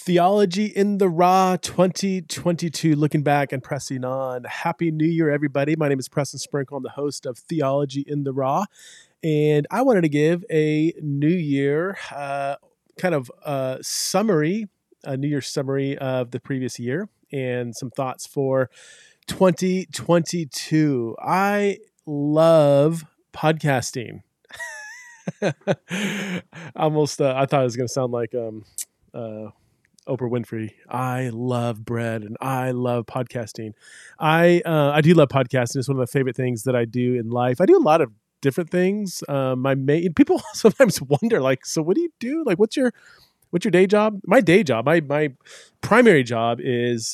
Theology in the Raw 2022, looking back and pressing on. Happy New Year, everybody. My name is Preston Sprinkle. I'm the host of Theology in the Raw, and I wanted to give a New Year summary, a New Year summary of the previous year and some thoughts for 2022. I love podcasting. Almost, I thought it was going to sound like Oprah Winfrey. I love bread and I love podcasting. I do love podcasting. It's one of my favorite things that I do in life. I do a lot of different things. People sometimes wonder, like, so what do you do? Like, what's your day job? My day job, my primary job is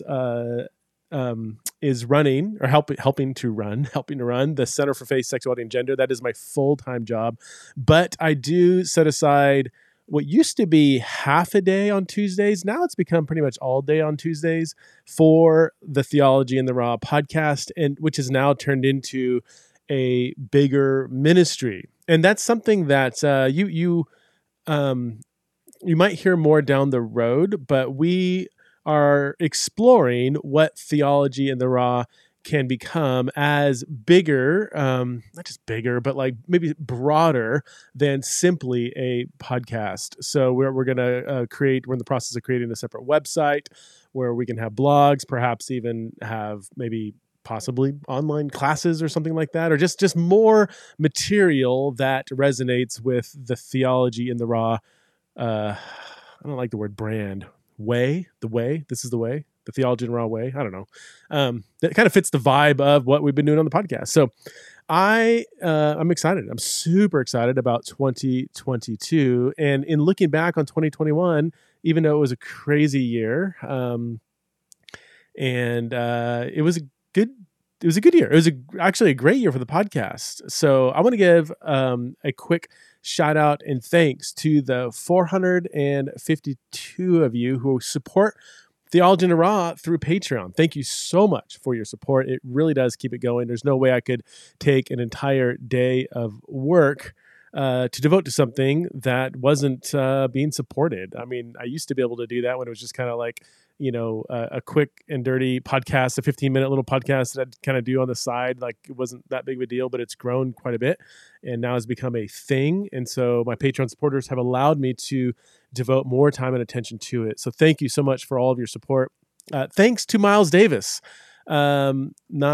running or helping to run the Center for Faith, Sexuality, and Gender. That is my full-time job. But I do set aside what used to be half a day on Tuesdays. Now it's become pretty much all day on Tuesdays for the Theology in the Raw podcast, and which has now turned into a bigger ministry. And that's something that you might hear more down the road, but we are exploring what Theology in the Raw can become as bigger, not just bigger, but like maybe broader than simply a podcast. So we're going to we're in the process of creating a separate website where we can have blogs, perhaps even have possibly online classes or something like that, or just more material that resonates with the Theology in the Raw. I don't like the word brand. This is the way. The Theology in the Raw way. I don't know. That kind of fits the vibe of what we've been doing on the podcast. So I'm excited. I'm super excited about 2022. And in looking back on 2021, even though it was a crazy year, it was a good year. It was actually a great year for the podcast. So I want to give a quick shout out and thanks to the 452 of you who support Theology in the Raw through Patreon. Thank you so much for your support. It really does keep it going. There's no way I could take an entire day of work to devote to something that wasn't being supported. I mean, I used to be able to do that when it was just kind of like, a quick and dirty podcast, a 15-minute little podcast that I'd kind of do on the side. Like, it wasn't that big of a deal, but it's grown quite a bit and now has become a thing. And so my Patreon supporters have allowed me to devote more time and attention to it. So thank you so much for all of your support. Thanks to Miles Davis. He is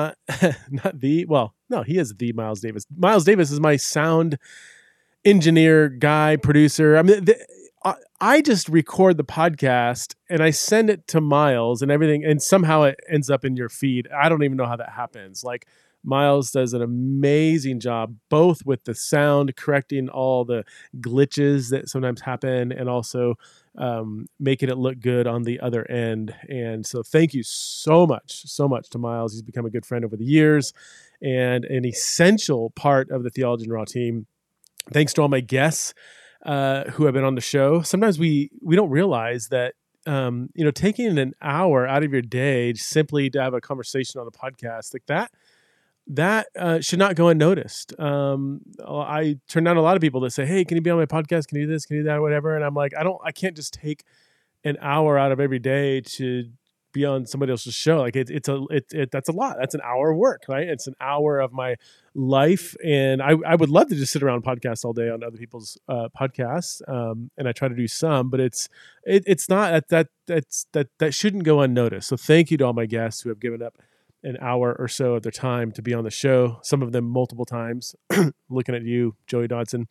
the Miles Davis. Miles Davis is my sound engineer guy, producer. I mean, I just record the podcast and I send it to Miles and everything, and somehow it ends up in your feed. I don't even know how that happens. Like, Miles does an amazing job, both with the sound, correcting all the glitches that sometimes happen, and also making it look good on the other end. And so thank you so much to Miles. He's become a good friend over the years and an essential part of the Theology in the Raw team. Thanks to all my guests who have been on the show. Sometimes we don't realize that, taking an hour out of your day simply to have a conversation on a podcast like that should not go unnoticed. I turn down a lot of people that say, "Hey, can you be on my podcast? Can you do this? Can you do that? Or whatever." And I'm like, I can't just take an hour out of every day to be on somebody else's show. Like, that's a lot. That's an hour of work, right? It's an hour of my life. And I would love to just sit around podcasts all day on other people's podcasts. And I try to do some, but it's not that shouldn't go unnoticed. So thank you to all my guests who have given up an hour or so of their time to be on the show. Some of them multiple times. Looking at you, Joey Dodson.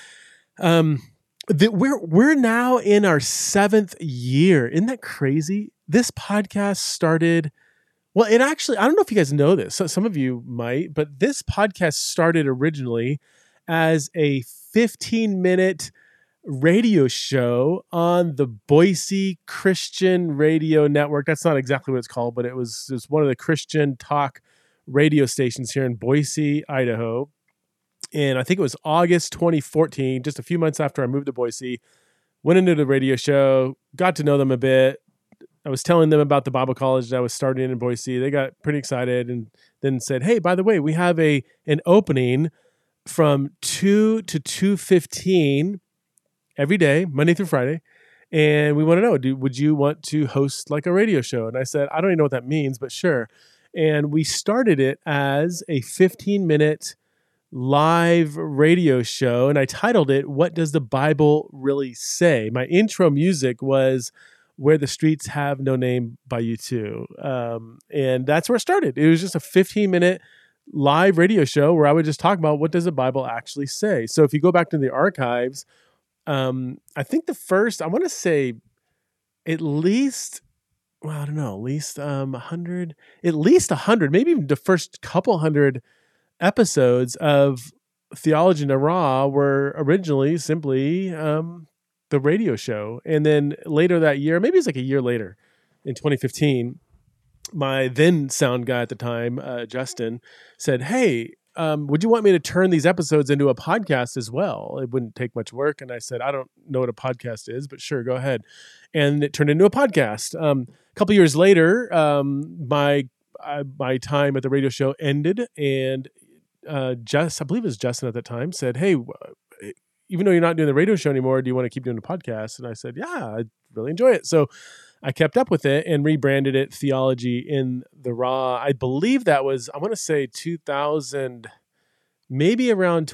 We're now in our 7th year. Isn't that crazy? This podcast started, well, it actually, I don't know if you guys know this. So some of you might, but this podcast started originally as a 15-minute radio show on the Boise Christian Radio Network. That's not exactly what it's called, but it was one of the Christian talk radio stations here in Boise, Idaho. And I think it was August 2014, just a few months after I moved to Boise, went into the radio show, got to know them a bit. I was telling them about the Bible college that I was starting in Boise. They got pretty excited and then said, "Hey, by the way, we have an opening from 2 to 2:15 every day, Monday through Friday. And we want to know, would you want to host like a radio show? And I said, I don't even know what that means, but sure. And we started it as a 15-minute live radio show, and I titled it, What Does the Bible Really Say? My intro music was Where the Streets Have No Name by U2. And that's where it started. It was just a 15-minute live radio show where I would just talk about what does the Bible actually say. So if you go back to the archives, I think the first, I want to say at least, well, I don't know, at least 100, maybe even the first couple hundred episodes of Theology in the Raw were originally simply the radio show. And then later that year, maybe it's like a year later in 2015, my then sound guy at the time, Justin, said, hey, would you want me to turn these episodes into a podcast as well? It wouldn't take much work. And I said, I don't know what a podcast is, but sure, go ahead. And it turned into a podcast. A couple years later, my time at the radio show ended, and I believe it was Justin at that time, said, hey, even though you're not doing the radio show anymore, do you want to keep doing the podcast? And I said, yeah, I really enjoy it. So I kept up with it and rebranded it Theology in the Raw. I believe that was, I want to say 2000, maybe around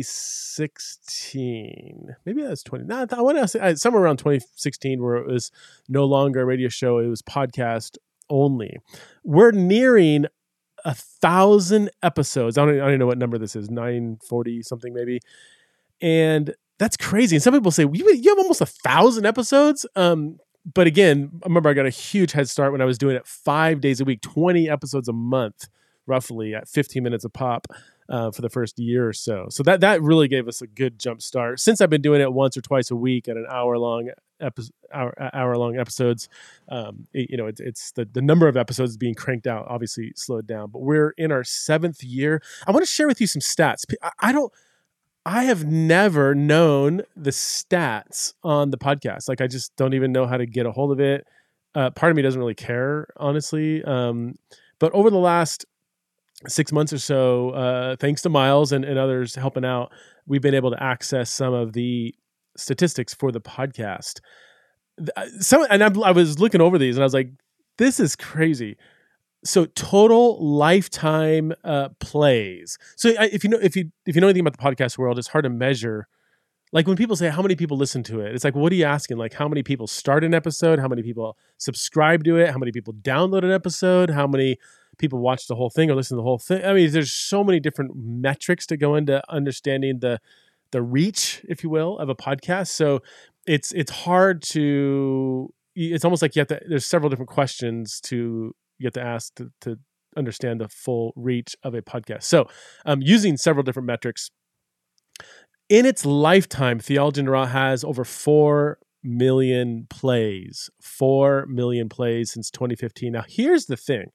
2016. Maybe that was 20. No, I want to say somewhere around 2016, where it was no longer a radio show. It was podcast only. We're nearing 1,000 episodes. I don't even know what number this is, 940 something maybe. And that's crazy. And some people say, you have almost 1,000 episodes? But again, I remember I got a huge head start when I was doing it 5 days a week, 20 episodes a month, roughly at 15 minutes a pop for the first year or so. So that really gave us a good jump start. Since I've been doing it once or twice a week at an hour-long episodes, it's the number of episodes being cranked out obviously slowed down. But we're in our 7th year. I want to share with you some stats. I have never known the stats on the podcast. Like, I just don't even know how to get a hold of it. Part of me doesn't really care, honestly. But over the last 6 months or so, thanks to Miles and others helping out, we've been able to access some of the statistics for the podcast. I was looking over these and I was like, this is crazy. So total lifetime plays. So if you know anything about the podcast world, it's hard to measure. Like when people say how many people listen to it, it's like, what are you asking? Like how many people start an episode? How many people subscribe to it? How many people download an episode? How many people watch the whole thing or listen to the whole thing? I mean, there's so many different metrics to go into understanding the reach, if you will, of a podcast. So it's hard to. It's almost like there's several different questions you have to ask to understand the full reach of a podcast. So using several different metrics. In its lifetime, Theology in the Raw has over 4 million plays. 4 million plays since 2015. Now, here's the thing.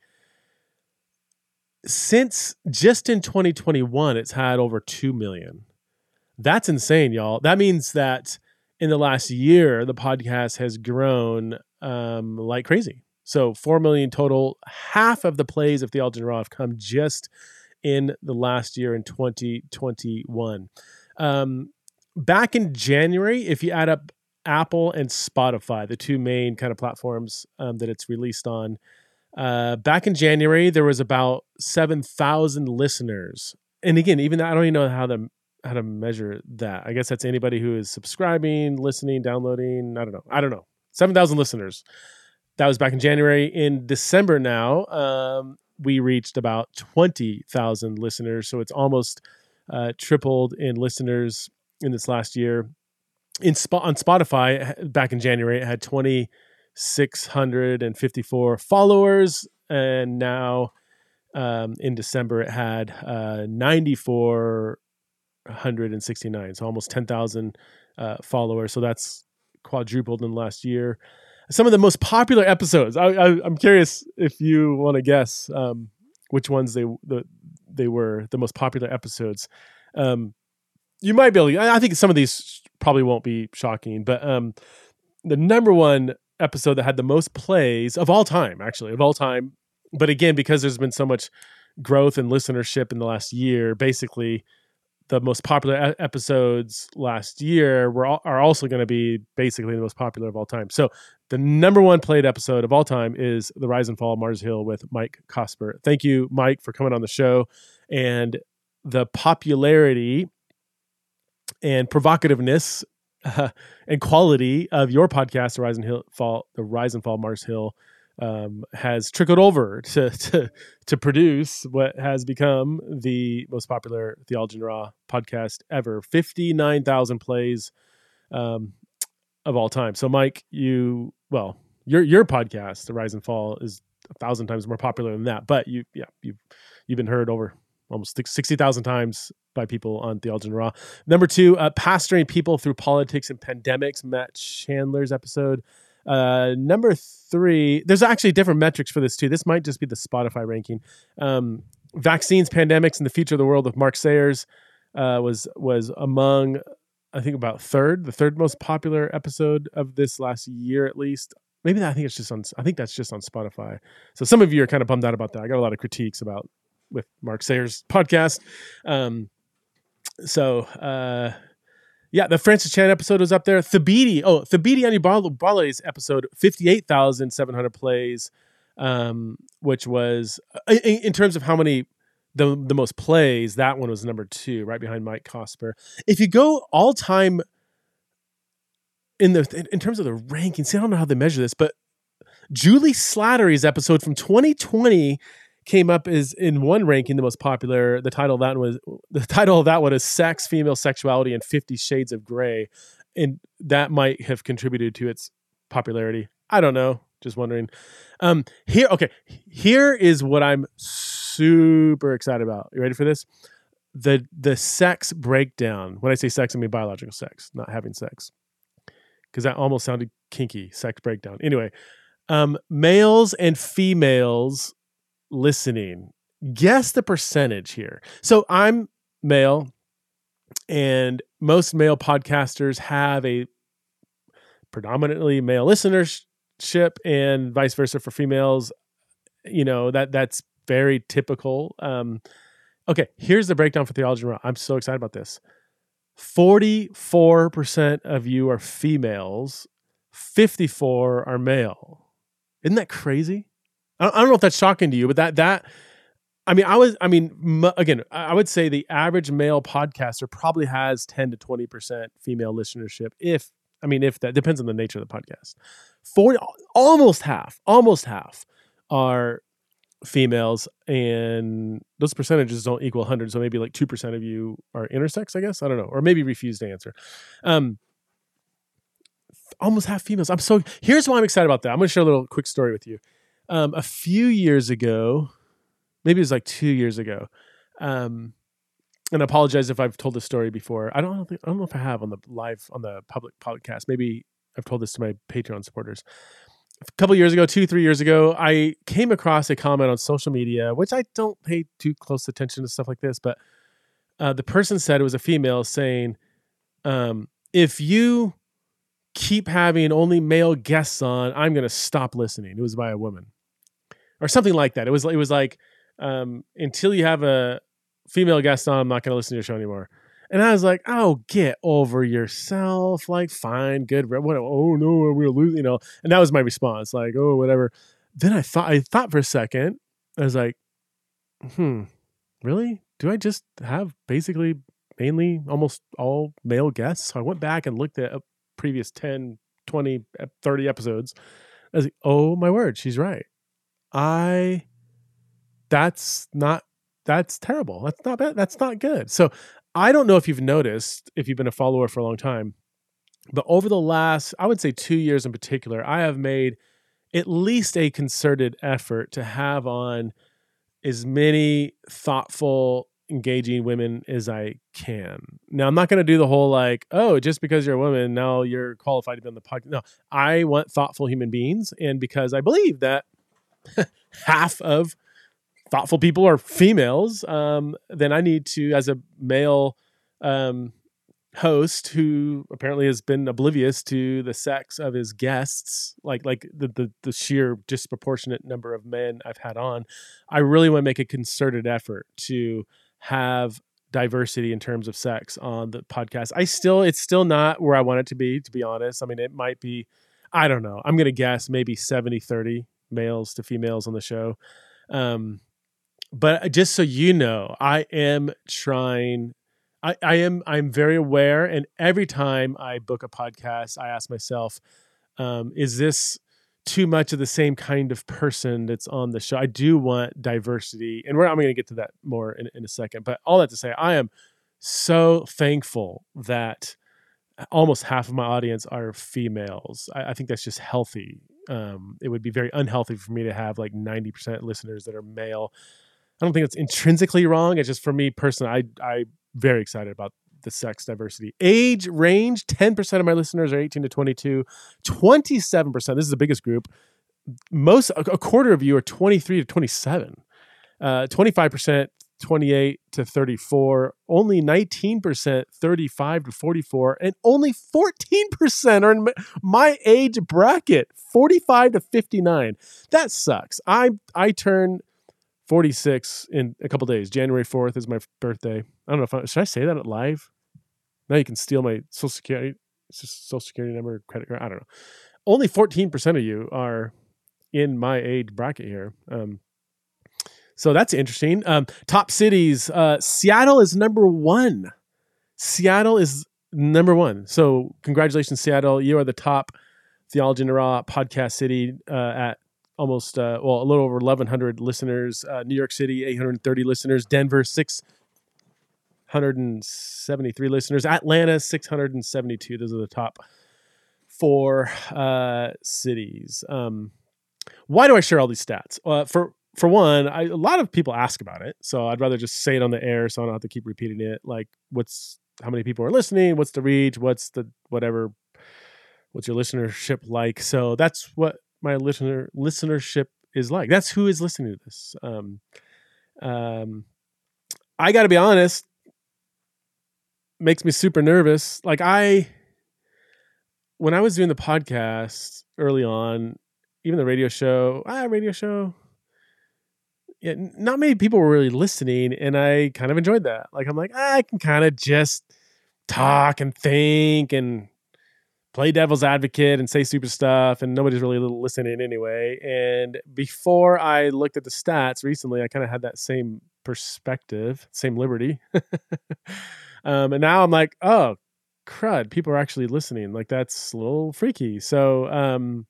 Since just in 2021, it's had over 2 million. That's insane, y'all. That means that in the last year, the podcast has grown like crazy. So 4 million total. Half of the plays of Theology in the Raw have come just in the last year in 2021. Back in January, if you add up Apple and Spotify, the two main kind of platforms that it's released on, back in January, there was about 7,000 listeners. And again, even I don't even know how to measure that. I guess that's anybody who is subscribing, listening, downloading. I don't know. 7,000 listeners. That was back in January. In December now, we reached about 20,000 listeners. So it's almost tripled in listeners in this last year. On Spotify, back in January, it had 2,654 followers. And now in December, it had 9,469. So almost 10,000 followers. So that's quadrupled in the last year. Some of the most popular episodes. I'm curious if you want to guess which ones they were the most popular episodes. You might be able to. I think some of these probably won't be shocking, but the number one episode that had the most plays of all time, but again, because there's been so much growth and listenership in the last year, basically the most popular episodes last year are also going to be basically the most popular of all time. So the number one played episode of all time is The Rise and Fall of Mars Hill with Mike Cosper. Thank you, Mike, for coming on the show. And the popularity and provocativeness and quality of your podcast, The Rise and Fall of Mars Hill, has trickled over to produce what has become the most popular Theology in Raw podcast ever. 59,000 plays of all time. So, Mike, your podcast, The Rise and Fall, is 1,000 times more popular than that. But you've been heard over almost 60,000 times by people on Theology in Raw. Number 2, Pastoring People Through Politics and Pandemics, Matt Chandler's episode. Number 3, there's actually different metrics for this too. This might just be the Spotify ranking. Vaccines, Pandemics, and the Future of the World with Mark Sayers was among, I think, about the third most popular episode of this last year, at least. Maybe I think that's just on Spotify. So some of you are kind of bummed out about that. I got a lot of critiques with Mark Sayers' podcast. Yeah, the Francis Chan episode was up there. Thabiti Anibale's episode, 58,700 plays, which was, in terms of how many, the most plays, that one was number 2, right behind Mike Cosper. If you go all time in terms of the rankings, see, I don't know how they measure this, but Julie Slattery's episode from 2020 came up as in one ranking, the most popular. The title of that one is Sex, Female Sexuality, and 50 Shades of Grey. And that might have contributed to its popularity. I don't know. Just wondering. Here is what I'm super excited about. You ready for this? The sex breakdown. When I say sex, I mean biological sex, not having sex. Because that almost sounded kinky, sex breakdown. Anyway, males and females listening. Guess the percentage here. So I'm male, and most male podcasters have a predominantly male listenership, and vice versa for females. That's very typical. Okay, here's the breakdown for Theology in Raw. I'm so excited about this. 44% of you are females, 54 are male. Isn't that crazy? I don't know if that's shocking to you, but I would say the average male podcaster probably has 10 to 20% female listenership. If that depends on the nature of the podcast. Almost half are females, and those percentages don't equal 100. So maybe like 2% of you are intersex, I guess. I don't know, or maybe refuse to answer. Almost half females. Here's why I'm excited about that. I'm going to share a little quick story with you. A few years ago, maybe it was like 2 years ago, and I apologize if I've told this story before. I don't know if I have on the public podcast. Maybe I've told this to my Patreon supporters. A couple years ago, 2-3 years ago, I came across a comment on social media, which I don't pay too close attention to stuff like this, but the person said, it was a female, saying, if you keep having only male guests on, I'm going to stop listening. It was by a woman or something like that. It was like, until you have a female guest on, I'm not going to listen to your show anymore. And I was like, oh, get over yourself. Like, fine, good. What? Oh no, we'll lose, And that was my response. Like, oh, whatever. Then I thought for a second. I was like, really? Do I just have basically mainly almost all male guests? So I went back and looked at previous 10, 20, 30 episodes. I was like, oh my word, she's right. That's terrible. That's not bad. That's not good. So I don't know if you've noticed, if you've been a follower for a long time, but over the last, I would say 2 years in particular, I have made at least a concerted effort to have on as many thoughtful, engaging women as I can. Now, I'm not going to do the whole like, oh, just because you're a woman, now you're qualified to be on the podcast. No, I want thoughtful human beings. And because I believe that half of thoughtful people are females, then I need to, as a male host who apparently has been oblivious to the sex of his guests, like the sheer disproportionate number of men I've had on, I really want to make a concerted effort to have diversity in terms of sex on the podcast. It's still not where I want it to be honest. I mean, it might be, I don't know. I'm going to guess maybe 70-30 males to females on the show. But just so you know, I am trying, I'm very aware. And every time I book a podcast, I ask myself, is this too much of the same kind of person that's on the show? I do want diversity, and I'm going to get to that more in a second. But all that to say, I am so thankful that almost half of my audience are females. I think that's just healthy. It would be very unhealthy for me to have like 90% listeners that are male. I don't think it's intrinsically wrong. It's just for me personally, I'm very excited about the sex diversity. Age range, 10% of my listeners are 18 to 22, 27%, this is the biggest group. A quarter of you are 23 to 27, 25%, 28 to 34, only 19%, 35 to 44, and only 14% are in my age bracket, 45 to 59. That sucks. I turn 46 in a couple days. January 4th is my birthday. I don't know should I say that live? Now you can steal my social security number, credit card. I don't know. Only 14% of you are in my age bracket here. So that's interesting. Top cities. Seattle is number one. Seattle is number one. So congratulations, Seattle. You are the top Theology in the Raw podcast city at almost, a little over 1,100 listeners. New York City, 830 listeners. Denver, 673 listeners. Atlanta, 672. Those are the top 4 cities. Why do I share all these stats? For one, a lot of people ask about it, so I'd rather just say it on the air so I don't have to keep repeating it. Like, how many people are listening? What's the reach? What's your listenership like? So that's what my listenership is like. That's who is listening to this. I got to be honest, makes me super nervous. Like when I was doing the podcast early on, even the radio show, yeah, not many people were really listening, and I kind of enjoyed that. Like, I'm like, I can kind of just talk and think and play devil's advocate and say stupid stuff, and nobody's really listening anyway. And before I looked at the stats recently, I kind of had that same perspective, same liberty. And now I'm like, oh, crud, people are actually listening. Like, that's a little freaky. So,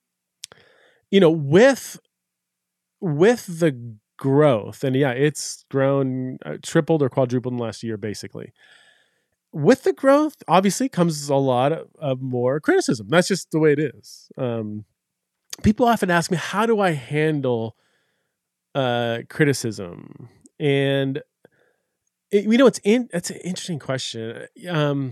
with the growth, and yeah, it's grown, tripled or quadrupled in the last year, basically. With the growth, obviously, comes a lot of more criticism. That's just the way it is. People often ask me, how do I handle criticism? And it's an interesting question. I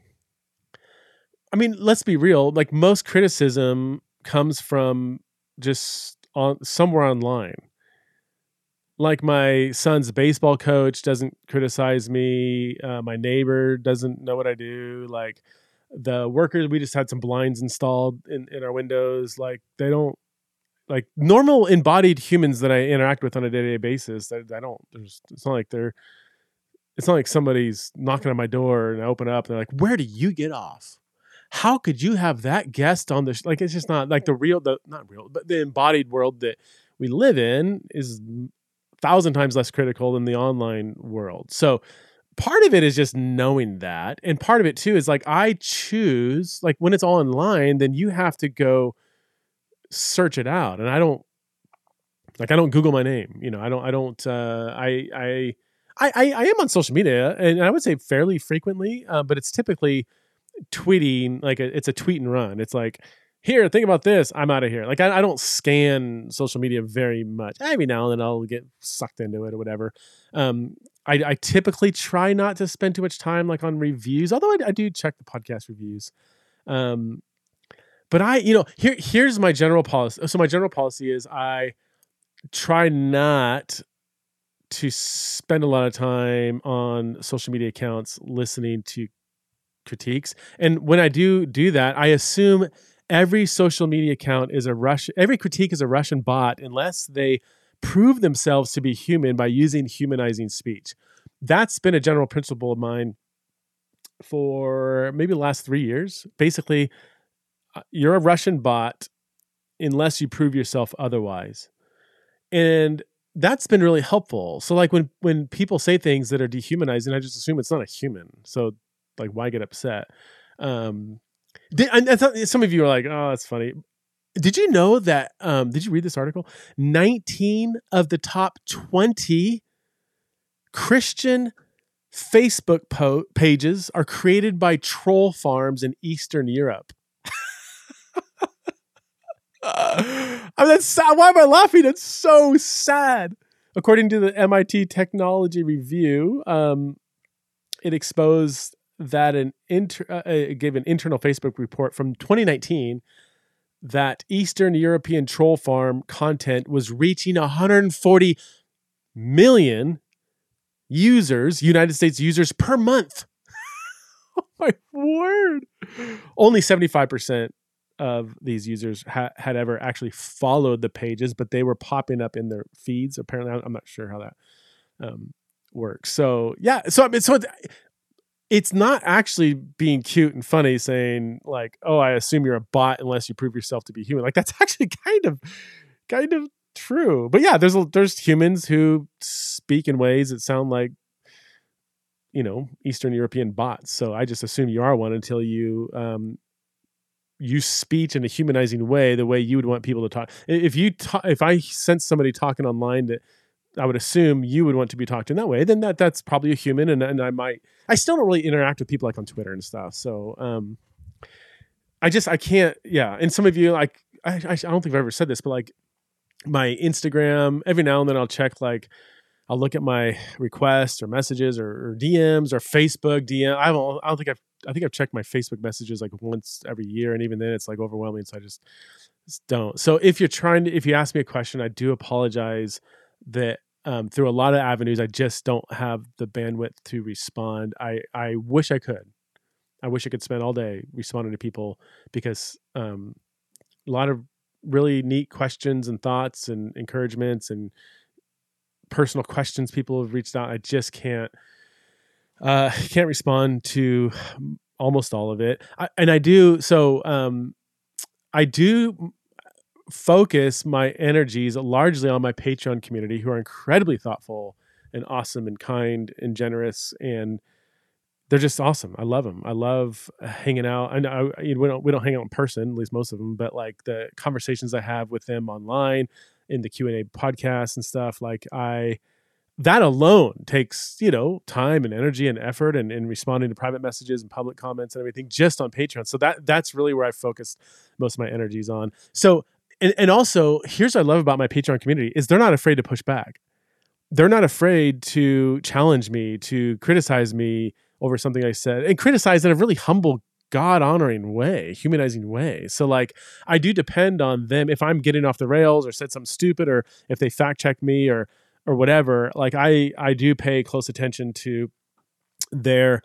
mean, let's be real. Like, most criticism comes from just somewhere online. Like, my son's baseball coach doesn't criticize me. My neighbor doesn't know what I do. Like, the workers, we just had some blinds installed in our windows. Like, they don't, like, normal embodied humans that I interact with on a day-to-day basis. It's not like somebody's knocking on my door and I open up and they're like, where do you get off? How could you have that guest on the like, it's just not like but the embodied world that we live in is 1,000 times less critical than the online world. So part of it is just knowing that. And part of it too is like, I choose, like, when it's all online, then you have to go search it out. And I don't Google my name. I am on social media, and I would say fairly frequently, but it's typically tweeting, like it's a tweet and run. It's like, here, think about this, I'm out of here. Like, I don't scan social media very much. Every now and then I'll get sucked into it or whatever. I typically try not to spend too much time like on reviews, although I do check the podcast reviews. But here's my general policy. So my general policy is I try not to spend a lot of time on social media accounts listening to critiques. And when I do that, I assume every social media account is every critique is a Russian bot, unless they prove themselves to be human by using humanizing speech. that's been a general principle of mine for maybe the last 3 years. Basically, you're a Russian bot unless you prove yourself otherwise. And that's been really helpful. So like when people say things that are dehumanizing, I just assume it's not a human. So like, why get upset? I thought some of you are like, oh, that's funny. Did you know that, did you read this article? 19 of the top 20 Christian Facebook pages are created by troll farms in Eastern Europe. I mean, that's sad. Why am I laughing? It's so sad. According to the MIT Technology Review, it exposed that it gave an internal Facebook report from 2019 that Eastern European troll farm content was reaching 140 million users, United States users per month. Oh my word. Only 75% of these users had ever actually followed the pages, but they were popping up in their feeds. Apparently, I'm not sure how that works. So yeah, it's not actually being cute and funny saying like, oh, I assume you're a bot unless you prove yourself to be human. Like that's actually kind of true. But yeah, there's humans who speak in ways that sound like, Eastern European bots. So I just assume you are one until you use speech in a humanizing way, the way you would want people to talk. If I sense somebody talking online that I would assume you would want to be talked in that way, then that's probably a human. And I still don't really interact with people like on Twitter and stuff. So I can't. Yeah. And some of you, like, I don't think I've ever said this, but like my Instagram, every now and then I'll check, like, I'll look at my requests or messages or DMs or Facebook DM. I think I've checked my Facebook messages like once every year. And even then it's like overwhelming. So I just don't. So if you ask me a question, I do apologize that through a lot of avenues, I just don't have the bandwidth to respond. I wish I could. I wish I could spend all day responding to people because a lot of really neat questions and thoughts and encouragements and personal questions people have reached out. I just can't respond to almost all of it. I do focus my energies largely on my Patreon community, who are incredibly thoughtful and awesome and kind and generous, and they're just awesome. I love them. I love hanging out. I know we don't hang out in person, at least most of them, but like the conversations I have with them online in the Q&A podcasts and stuff, like that alone takes, time and energy and effort and responding to private messages and public comments and everything just on Patreon. So that's really where I focused most of my energies on. So, and also here's what I love about my Patreon community is they're not afraid to push back. They're not afraid to challenge me, to criticize me over something I said, and criticize in a really humble, God-honoring way, humanizing way. So like I do depend on them. If I'm getting off the rails or said something stupid, or if they fact check me or whatever, like I do pay close attention to their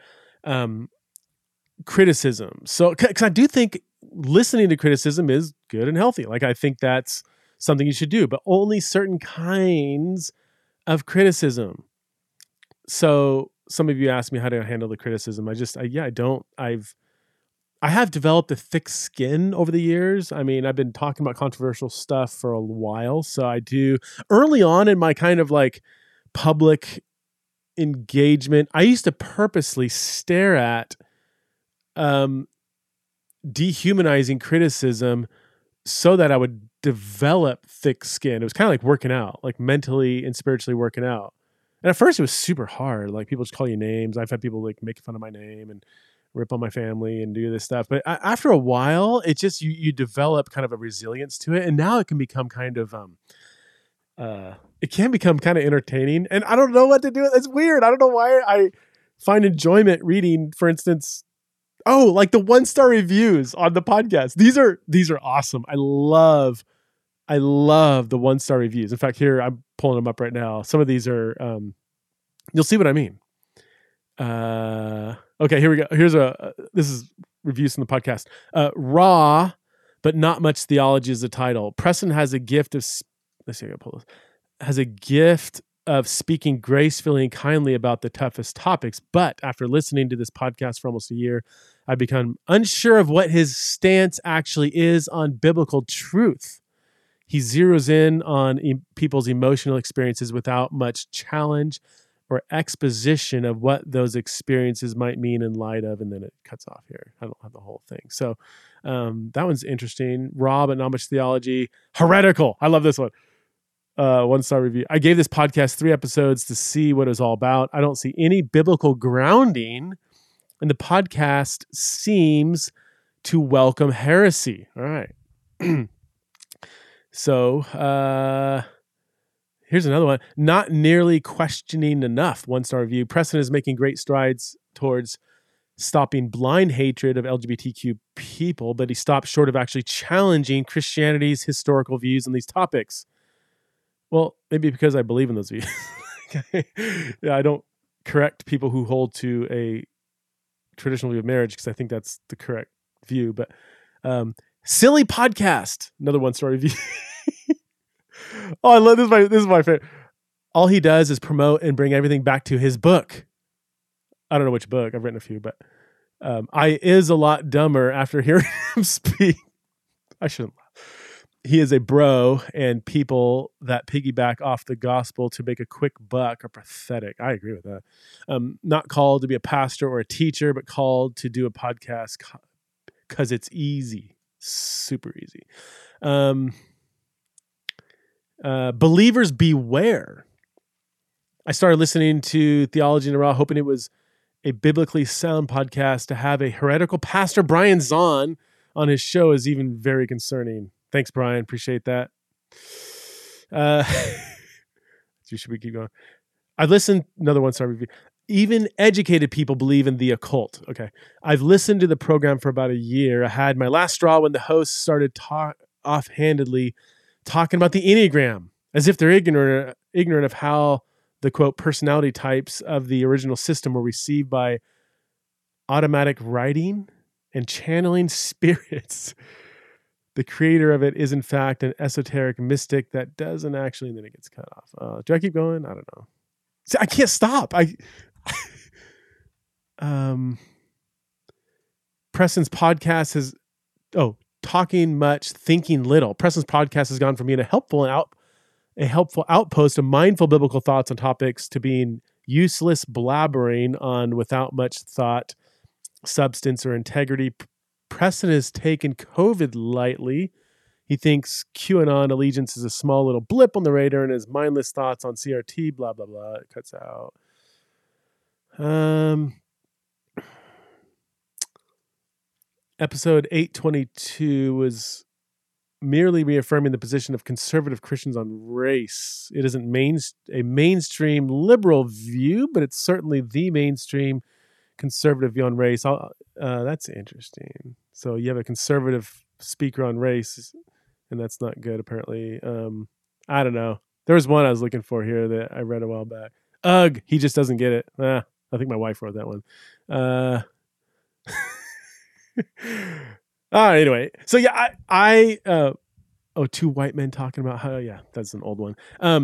criticism. So, because I do think listening to criticism is good and healthy. Like I think that's something you should do, but only certain kinds of criticism. So some of you asked me how to handle the criticism. I have developed a thick skin over the years. I mean, I've been talking about controversial stuff for a while. So I do early on in my kind of like public engagement, I used to purposely stare at dehumanizing criticism so that I would develop thick skin. It was kind of like working out, like mentally and spiritually working out. And at first it was super hard. Like people just call you names. I've had people like make fun of my name and rip on my family and do this stuff. But after a while, it just, you develop kind of a resilience to it. And now it can become kind of, entertaining. And I don't know what to do. It's weird. I don't know why I find enjoyment reading, for instance, like the 1-star reviews on the podcast. These are awesome. I love the 1-star reviews. In fact, here I'm pulling them up right now. Some of these are, you'll see what I mean. Okay, here we go. This is reviews from the podcast. Raw, but not much theology is the title. Preston has a gift of, let's see, I gotta pull this. Has a gift of speaking gracefully and kindly about the toughest topics. But after listening to this podcast for almost a year, I've become unsure of what his stance actually is on biblical truth. He zeroes in on people's emotional experiences without much challenge or exposition of what those experiences might mean in light of, and then it cuts off here. I don't have the whole thing. So that one's interesting. Rob at Not Much Theology, heretical. I love this one. 1-star review. I gave this podcast 3 episodes to see what it was all about. I don't see any biblical grounding, and the podcast seems to welcome heresy. All right. So here's another one. Not nearly questioning enough. 1-star review. Preston is making great strides towards stopping blind hatred of LGBTQ people, but he stopped short of actually challenging Christianity's historical views on these topics. Well, maybe because I believe in those views. Okay. Yeah, I don't correct people who hold to a traditional view of marriage because I think that's the correct view. But silly podcast, another 1-star review. Oh, I love this. This is my favorite. All he does is promote and bring everything back to his book. I don't know which book. I've written a few, but I is a lot dumber after hearing him speak. I shouldn't laugh. He is a bro, and people that piggyback off the gospel to make a quick buck are pathetic. I agree with that. Not called to be a pastor or a teacher, but called to do a podcast because it's easy, super easy. Believers beware. I started listening to Theology in the Raw, hoping it was a biblically sound podcast. To have a heretical pastor, Brian Zahn, on his show is even very concerning. Thanks, Brian. Appreciate that. Should we keep going? I've listened, another 1-star review. Even educated people believe in the occult. Okay. I've listened to the program for about a year. I had my last straw when the host started offhandedly talking about the Enneagram, as if they're ignorant of how the, quote, personality types of the original system were received by automatic writing and channeling spirits. The creator of it is, in fact, an esoteric mystic that doesn't actually, and then it gets cut off. Do I keep going? I don't know. See, I can't stop. Preston's podcast has, talking much, thinking little. Preston's podcast has gone from being a helpful outpost of mindful biblical thoughts on topics to being useless blabbering on without much thought, substance, or integrity. Preston has taken COVID lightly. He thinks QAnon allegiance is a small little blip on the radar, and his mindless thoughts on CRT, blah, blah, blah. It cuts out. Episode 822 was merely reaffirming the position of conservative Christians on race. It isn't a mainstream liberal view, but it's certainly the mainstream conservative view on race. That's interesting. So you have a conservative speaker on race, and that's not good, apparently. I don't know. There was one I was looking for here that I read a while back. Ugh, he just doesn't get it. I think my wife wrote that one. Anyway, so yeah, two white men talking about how, yeah, that's an old one.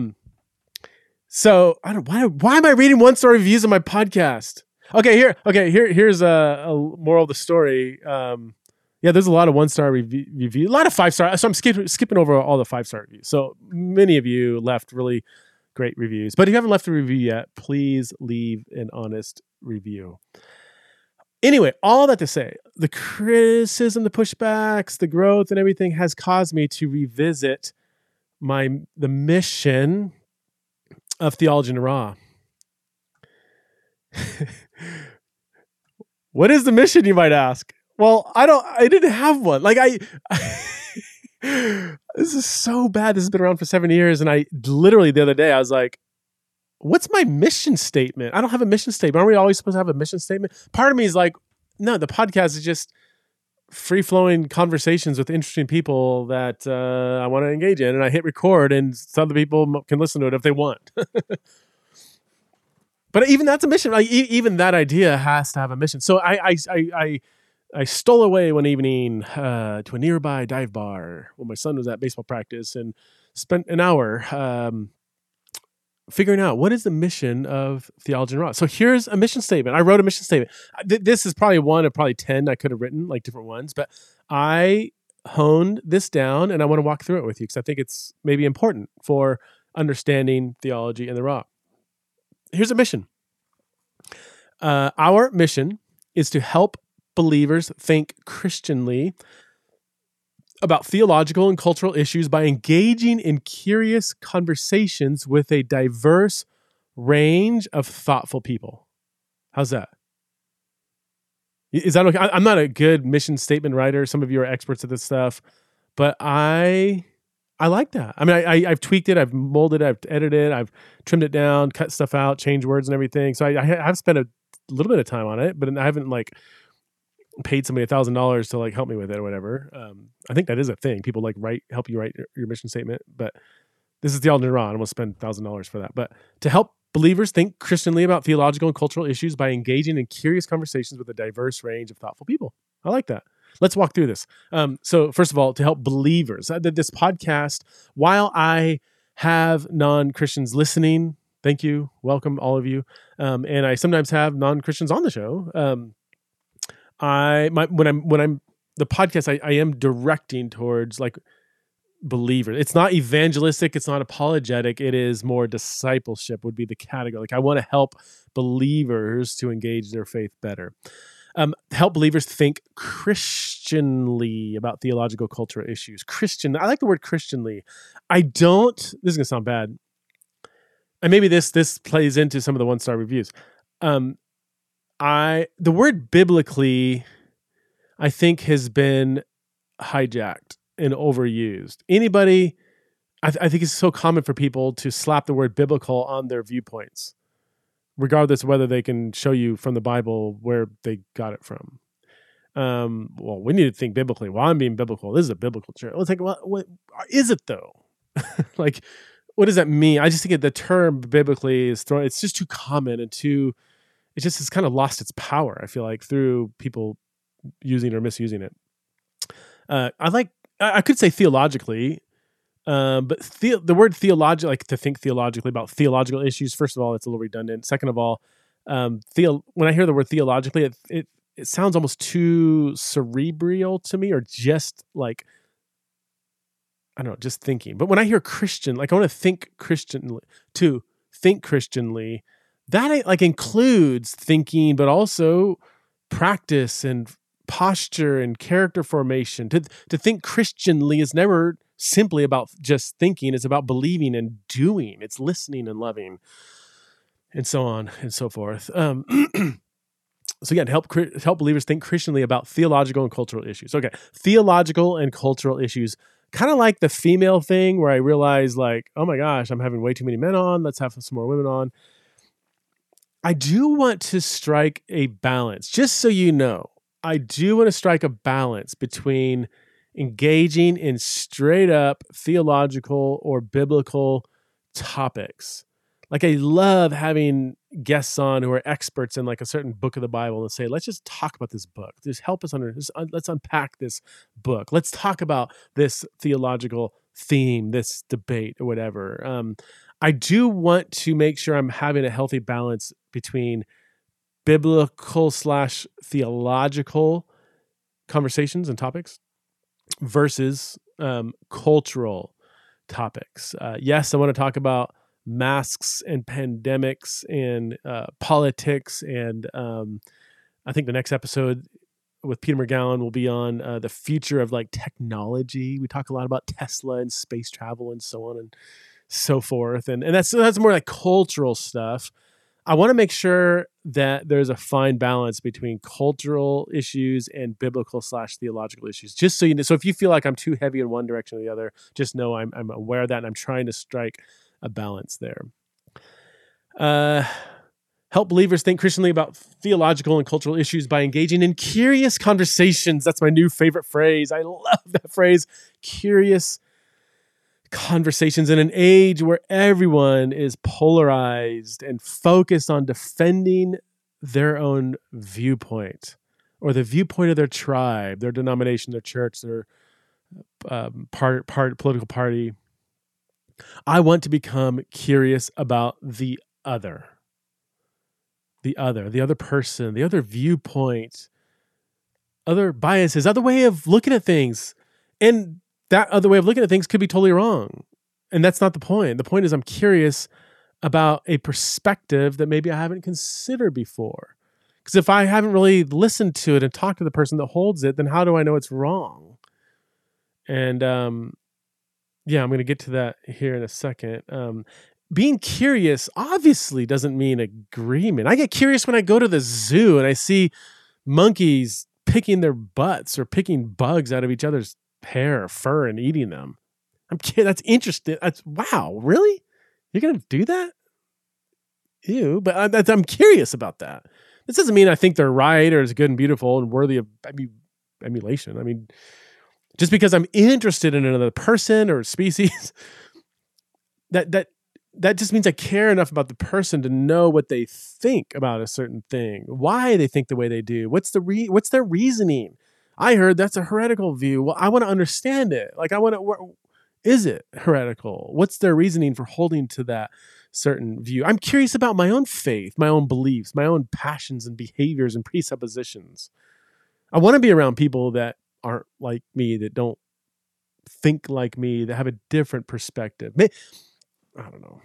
So I don't, why am I reading 1-star reviews on my podcast? Here's a moral of the story. Yeah, there's a lot of 1-star review, a lot of 5-star. So I'm skipping over all the 5-star reviews. So many of you left really great reviews, but if you haven't left a review yet, please leave an honest review. Anyway, all that to say, the criticism, the pushbacks, the growth, and everything has caused me to revisit the mission of Theology in the Raw. What is the mission, you might ask? Well, I didn't have one. This is so bad. This has been around for 7 years. And I literally the other day, I was like, what's my mission statement? I don't have a mission statement. Aren't we always supposed to have a mission statement? Part of me is like, no, the podcast is just free-flowing conversations with interesting people that I want to engage in. And I hit record, and some other people can listen to it if they want. But even that's a mission. Like even that idea has to have a mission. So I stole away one evening to a nearby dive bar when my son was at baseball practice and spent an hour figuring out what is the mission of Theology in the Raw. So here's a mission statement. I wrote a mission statement. This is probably one of probably 10 I could have written, like different ones, but I honed this down and I want to walk through it with you because I think it's maybe important for understanding theology in the raw. Here's a mission. Our mission is to help believers think Christianly about theological and cultural issues by engaging in curious conversations with a diverse range of thoughtful people. How's that? Is that okay? I'm not a good mission statement writer. Some of you are experts at this stuff, but I like that. I mean, I've tweaked it, I've molded it, I've edited it, I've trimmed it down, cut stuff out, changed words and everything. So I've spent a little bit of time on it, but I haven't like paid somebody $1,000 to like help me with it or whatever. I think that is a thing. People like help you write your mission statement, but this is Theology in the Raw. I don't want to spend $1,000 for that. But to help believers think Christianly about theological and cultural issues by engaging in curious conversations with a diverse range of thoughtful people. I like that. Let's walk through this. So first of all, to help believers, this podcast, while I have non-Christians listening, thank you, welcome all of you, and I sometimes have non-Christians on the show. When I'm the podcast, I am directing towards like believers. It's not evangelistic. It's not apologetic. It is more discipleship would be the category. Like I want to help believers to engage their faith better. Help believers think Christianly about theological cultural issues. Christian. I like the word Christianly. This is going to sound bad. And maybe this plays into some of the 1-star reviews. The word biblically, I think, has been hijacked and overused. Anybody, I think it's so common for people to slap the word biblical on their viewpoints, regardless of whether they can show you from the Bible where they got it from. Well, we need to think biblically. Well, I'm being biblical. This is a biblical church. Let's think, what is it though? Like, what does that mean? I just think the term biblically is thrown. It's just too common and it just has kind of lost its power, I feel like, through people using or misusing it. I could say theologically, but the word theological, like to think theologically about theological issues, first of all, it's a little redundant. Second of all, when I hear the word theologically, it sounds almost too cerebral to me, or just like, I don't know, just thinking. But when I hear Christian, like I want to think Christianly, that like includes thinking, but also practice and posture and character formation. To think Christianly is never simply about just thinking. It's about believing and doing. It's listening and loving, and so on and so forth. So again, help believers think Christianly about theological and cultural issues. Okay, theological and cultural issues. Kind of like the female thing where I realize like, oh my gosh, I'm having way too many men on. Let's have some more women on. I do want to strike a balance, just so you know. I do want to strike a balance between engaging in straight up theological or biblical topics. Like I love having guests on who are experts in like a certain book of the Bible and say, let's just talk about this book. Just help us let's unpack this book. Let's talk about this theological theme, this debate or whatever. I do want to make sure I'm having a healthy balance between biblical / theological conversations and topics versus cultural topics. Yes, I want to talk about masks and pandemics and politics. And I think the next episode with Peter McGowan will be on the future of like technology. We talk a lot about Tesla and space travel and so on and so forth. And that's more like cultural stuff. I want to make sure that there's a fine balance between cultural issues and biblical / theological issues. Just so you know, so if you feel like I'm too heavy in one direction or the other, just know I'm aware of that and I'm trying to strike a balance there. Help believers think Christianly about theological and cultural issues by engaging in curious conversations. That's my new favorite phrase. I love that phrase, curious conversations in an age where everyone is polarized and focused on defending their own viewpoint or the viewpoint of their tribe, their denomination, their church, their political party. I want to become curious about the other, the other person, the other viewpoint, other biases, other way of looking at things. And that other way of looking at things could be totally wrong. And that's not the point. The point is I'm curious about a perspective that maybe I haven't considered before. Because if I haven't really listened to it and talked to the person that holds it, then how do I know it's wrong? And yeah, I'm going to get to that here in a second. Being curious obviously doesn't mean agreement. I get curious when I go to the zoo and I see monkeys picking their butts or picking bugs out of each other's hair or fur and eating them. I'm kidding. That's interesting. That's wow. Really? You're going to do that? Ew. But I'm curious about that. This doesn't mean I think they're right or it's good and beautiful and worthy of emulation. I mean, just because I'm interested in another person or species, that just means I care enough about the person to know what they think about a certain thing, why they think the way they do, what's their reasoning. I heard that's a heretical view. Well, I want to understand it. Like is it heretical? What's their reasoning for holding to that certain view? I'm curious about my own faith, my own beliefs, my own passions and behaviors and presuppositions. I want to be around people that aren't like me, that don't think like me, that have a different perspective. I don't know.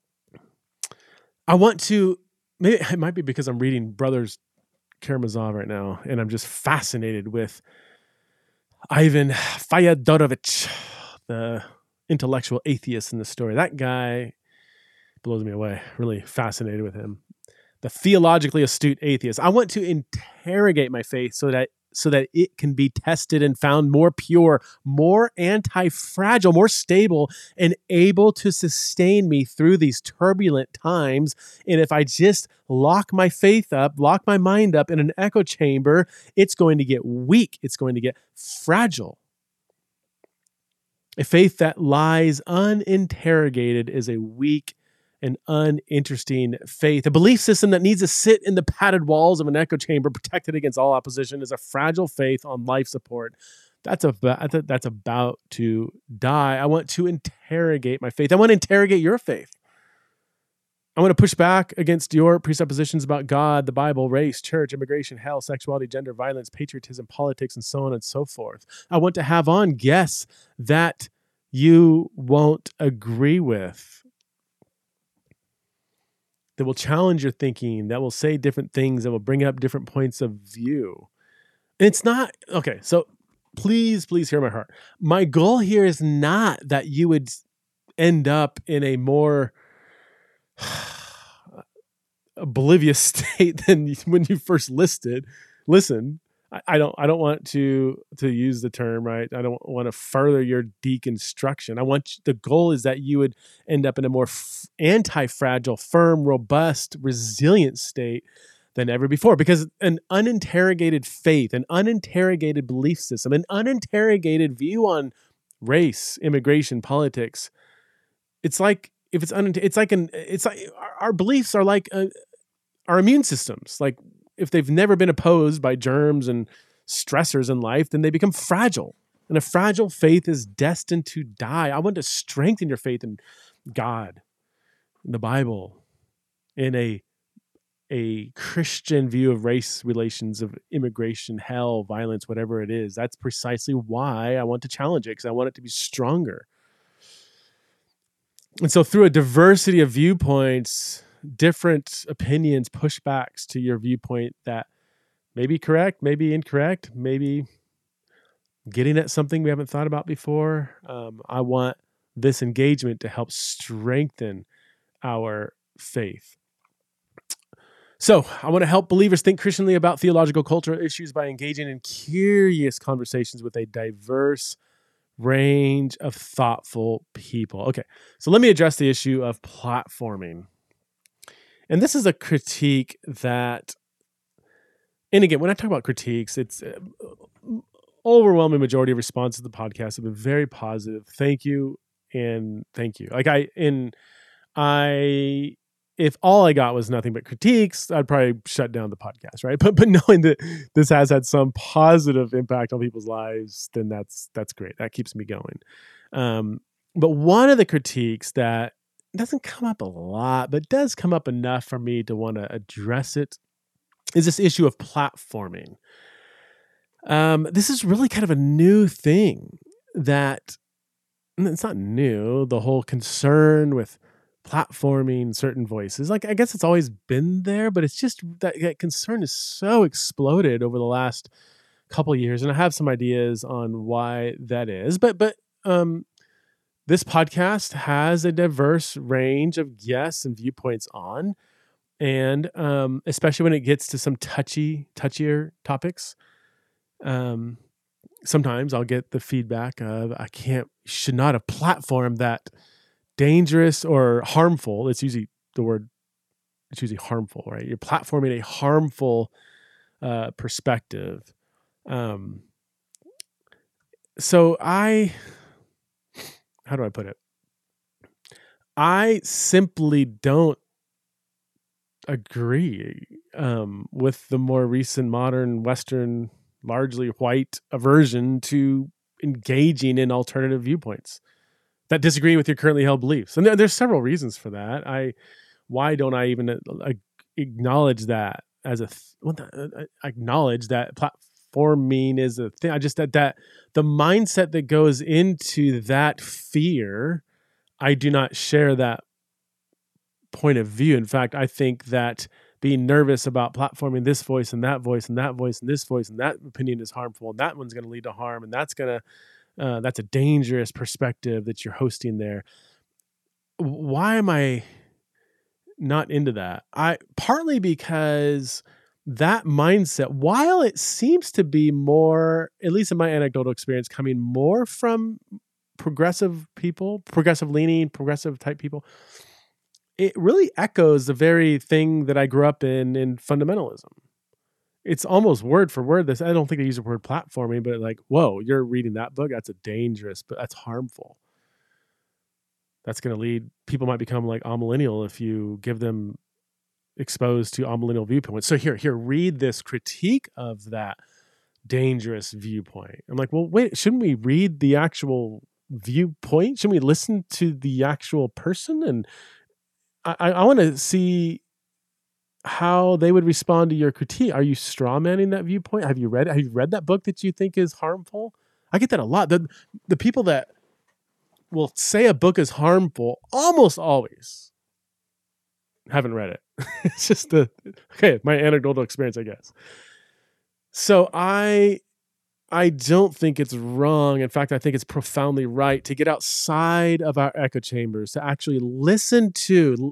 I want to, maybe it might be because I'm reading Brothers Karamazov right now, and I'm just fascinated with Ivan Fyodorovich, the intellectual atheist in the story. That guy blows me away. Really fascinated with him. The theologically astute atheist. I want to interrogate my faith so that it can be tested and found more pure, more anti-fragile, more stable, and able to sustain me through these turbulent times. And if I just lock my faith up, lock my mind up in an echo chamber, it's going to get weak. It's going to get fragile. A faith that lies uninterrogated is a weak and uninteresting faith. A belief system that needs to sit in the padded walls of an echo chamber protected against all opposition is a fragile faith on life support. That's about to die. I want to interrogate my faith. I want to interrogate your faith. I want to push back against your presuppositions about God, the Bible, race, church, immigration, hell, sexuality, gender, violence, patriotism, politics, and so on and so forth. I want to have on guests that you won't agree with, that will challenge your thinking, that will say different things, that will bring up different points of view. And it's not, okay, so please hear my heart. My goal here is not that you would end up in a more oblivious state than when you first listened. I don't want to use the term, right? I don't want to further your deconstruction. The goal is that you would end up in a more anti-fragile, firm, robust, resilient state than ever before, because an uninterrogated faith, an uninterrogated belief system, an uninterrogated view on race, immigration, politics, it's like our beliefs are like our immune systems. Like, if they've never been opposed by germs and stressors in life, then they become fragile. And a fragile faith is destined to die. I want to strengthen your faith in God, in the Bible, in a Christian view of race relations, of immigration, hell, violence, whatever it is. That's precisely why I want to challenge it, because I want it to be stronger. And so through a diversity of viewpoints, different opinions, pushbacks to your viewpoint that may be correct, may be incorrect, maybe getting at something we haven't thought about before. I want this engagement to help strengthen our faith. So I want to help believers think Christianly about theological, cultural issues by engaging in curious conversations with a diverse range of thoughtful people. Okay, so let me address the issue of platforming. And this is a critique that, and again, when I talk about critiques, it's overwhelming majority of responses to the podcast have been very positive. Thank you. And thank you. If all I got was nothing but critiques, I'd probably shut down the podcast, right? But knowing that this has had some positive impact on people's lives, then that's great. That keeps me going. But one of the critiques that doesn't come up a lot, but does come up enough for me to want to address it is this issue of platforming. This is really kind of a new thing that it's not new, the whole concern with platforming certain voices. Like, I guess it's always been there, but it's just that concern is so exploded over the last couple of years. And I have some ideas on why that is. But this podcast has a diverse range of guests and viewpoints on, and especially when it gets to some touchier topics. Sometimes I'll get the feedback of should not have platformed that dangerous or harmful. It's usually harmful, right? You're platforming a harmful perspective. So how do I put it? I simply don't agree with the more recent modern Western, largely white aversion to engaging in alternative viewpoints that disagree with your currently held beliefs. And there's several reasons for that. Why don't I even acknowledge that as acknowledge that platforming is a thing? I just that the mindset that goes into that fear, I do not share that point of view. In fact, I think that being nervous about platforming this voice and that voice and that voice and this voice and that opinion is harmful, and that one's going to lead to harm, and that's a dangerous perspective that you're hosting there. Why am I not into that? Partly because that mindset, while it seems to be more, at least in my anecdotal experience, coming more from progressive people, progressive leaning, progressive type people, it really echoes the very thing that I grew up in fundamentalism. It's almost word for word this. I don't think they use the word platforming, but like, whoa, you're reading that book? That's that's harmful. That's going to lead, people might become like amillennial if you give them exposed to amillennial viewpoints. So here, read this critique of that dangerous viewpoint. I'm like, well, wait, shouldn't we read the actual viewpoint? Shouldn't we listen to the actual person? And I want to see how they would respond to your critique. Are you strawmanning that viewpoint? Have you read that book that you think is harmful? I get that a lot. The people that will say a book is harmful almost always haven't read it. It's just my anecdotal experience, I guess. So I don't think it's wrong. In fact, I think it's profoundly right to get outside of our echo chambers, to actually listen to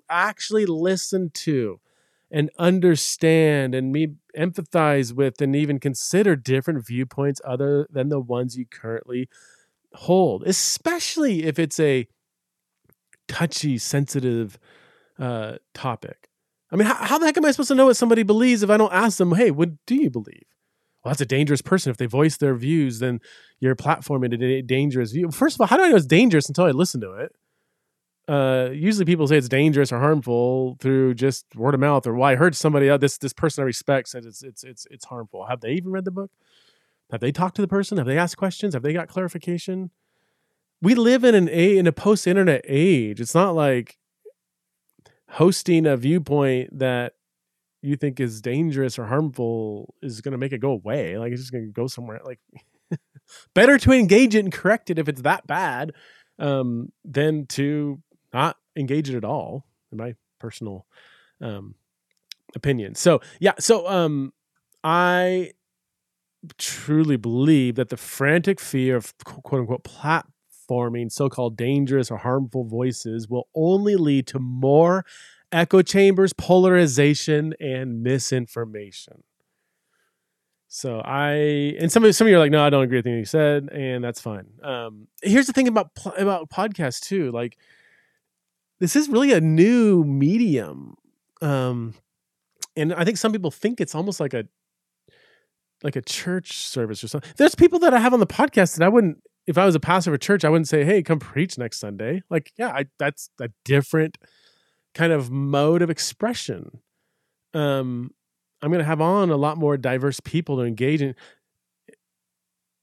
and understand and empathize with and even consider different viewpoints other than the ones you currently hold, especially if it's a touchy, sensitive topic. I mean, how the heck am I supposed to know what somebody believes if I don't ask them, hey, what do you believe? Well, that's a dangerous person. If they voice their views, then you're platforming a dangerous view. First of all, how do I know it's dangerous until I listen to it? Usually people say it's dangerous or harmful through just word of mouth, or, well, I heard somebody else, this person I respect said it's harmful. Have they even read the book? Have they talked to the person? Have they asked questions? Have they got clarification? We live in a post-internet age. It's not like hosting a viewpoint that you think is dangerous or harmful is going to make it go away. Like, it's just going to go somewhere. Like, better to engage it and correct it if it's that bad, than to not engage it at all, in my personal opinion. So, yeah. So, I truly believe that the frantic fear of quote unquote platforming so-called dangerous or harmful voices will only lead to more echo chambers, polarization, and misinformation. So some of you are like, no, I don't agree with anything you said, and that's fine. Here's the thing about podcasts too. Like, this is really a new medium. And I think some people think it's almost like a church service or something. There's people that I have on the podcast that I wouldn't, if I was a pastor of a church, I wouldn't say, hey, come preach next Sunday. Like, yeah, that's a different kind of mode of expression. I'm going to have on a lot more diverse people to engage in.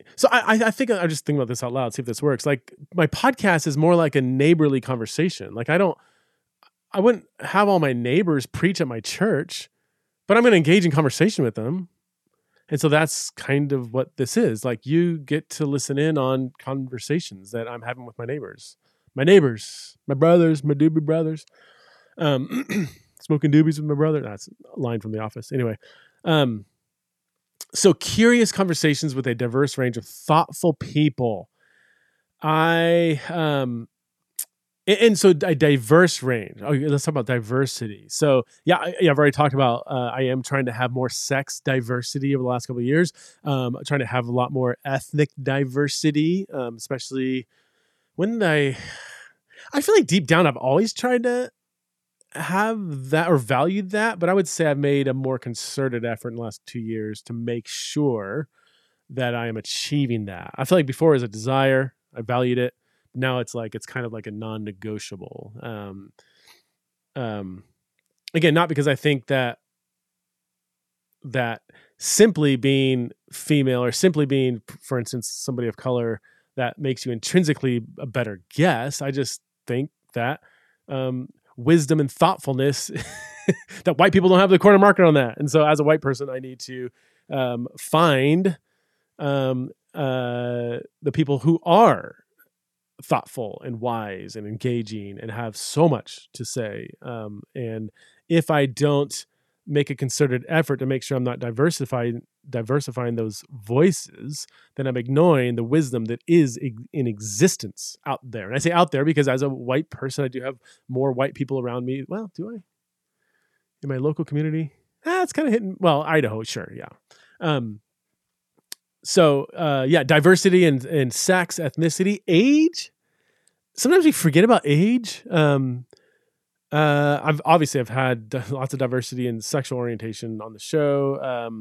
So I think I'm just thinking about this out loud, see if this works. Like my podcast is more like a neighborly conversation. Like I wouldn't have all my neighbors preach at my church, but I'm going to engage in conversation with them. And so that's kind of what this is. Like you get to listen in on conversations that I'm having with my neighbors, my brothers, my doobie brothers, smoking doobies with my brother. That's a line from The Office. Anyway. So curious conversations with a diverse range of thoughtful people. And so a diverse range. Oh, let's talk about diversity. So I've already talked about, I am trying to have more sex diversity over the last couple of years. Trying to have a lot more ethnic diversity, especially when I feel like deep down I've always tried to have that or valued that, but I would say I've made a more concerted effort in the last 2 years to make sure that I am achieving that. I feel like before it was a desire, I valued it. Now it's kind of like a non-negotiable. Again, not because I think that simply being female or simply being, for instance, somebody of color, that makes you intrinsically a better guest. I just think that wisdom and thoughtfulness that white people don't have the corner market on that. And so as a white person, I need to find the people who are thoughtful and wise and engaging and have so much to say. And if I don't make a concerted effort to make sure I'm not diversifying those voices, then I'm ignoring the wisdom that is in existence out there. And I say out there because as a white person, I do have more white people around me. Well, do I? In my local community? It's kind of hitting. Well, Idaho, sure. Yeah. Diversity and sex, ethnicity, age. Sometimes we forget about age. I've had lots of diversity in sexual orientation on the show.